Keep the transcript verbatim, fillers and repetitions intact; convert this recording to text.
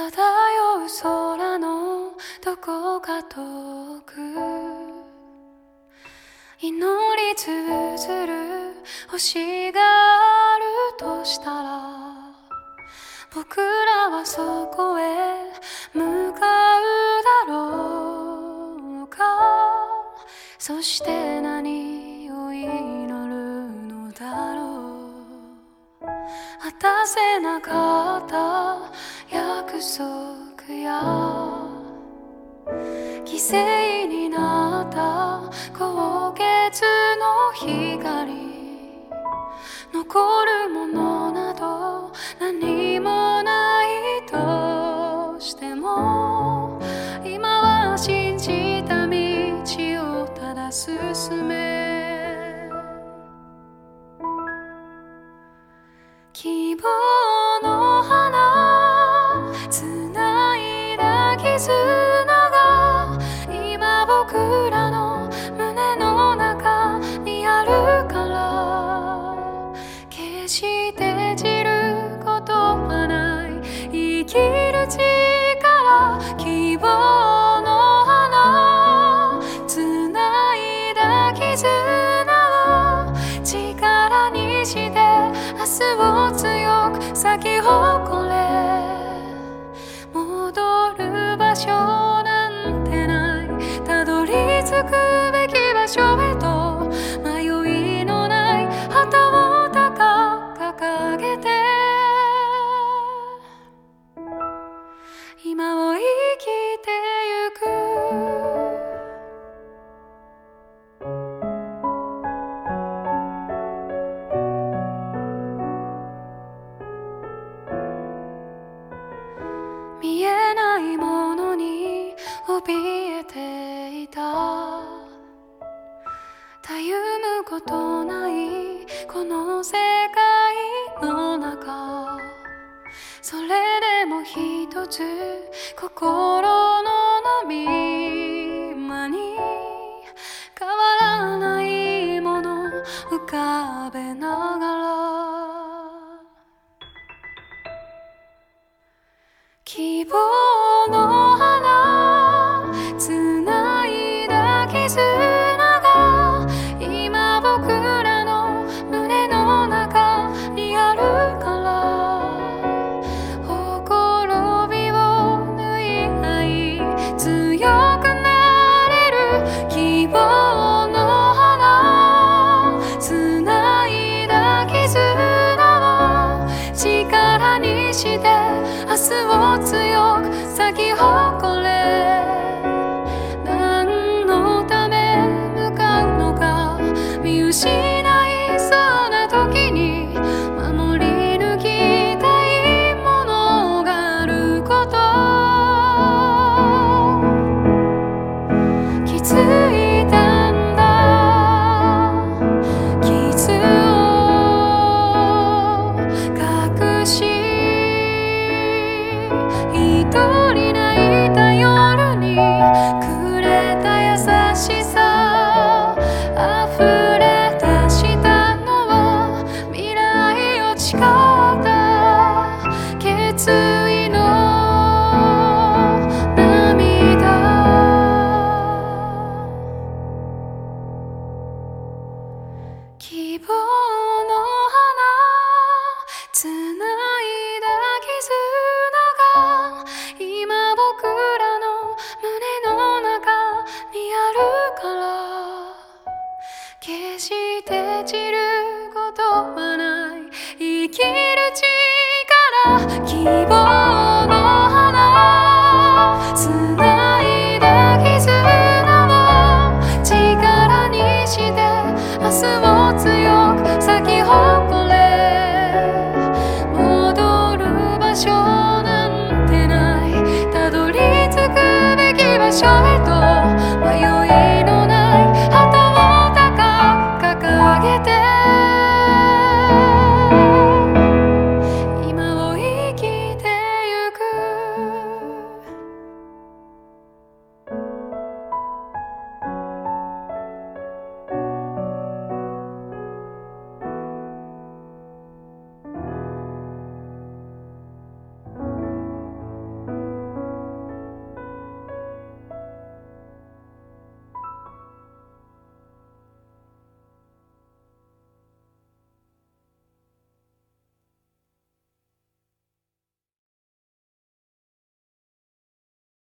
漂う空のどこか遠く、祈り通る星があるとしたら、僕らはそこへ向かうだろうか。そして何を祈るのだろう。果たせなかった約束や犠牲になった高血の光、残るものなど何もないとしても、今は信じた道をただ進め、希望の花繋いだ絆が今僕らの胸の中にあるから、決して散ることはない生きる力。希望の花繋いだ絆を力にして明日を強く咲き誇れ。戻る場所なんてない、たどり着くべき場所へと迷いのない旗を高く掲げて、今を生きてゆく。見えないものに怯えていた、たゆむことないこの世界の中、それでも一つ心の波間に変わらないもの浮かべながら、希望の花繋いだ絆が今僕らの胸の中にあるから、ほころびを縫い合い強くなれる。希望の花繋いだ絆を力にして明日を強く咲き誇れ。何のため向かうのか見失いそうな時に、守り抜きたいものがあること。気づいたんだ、傷を隠し一人泣いた夜にくれた優しさ、溢れ出したのは未来を誓った決意の涙。希望の花繋いだ絆が今僕らの胸の中にあるから、決して散る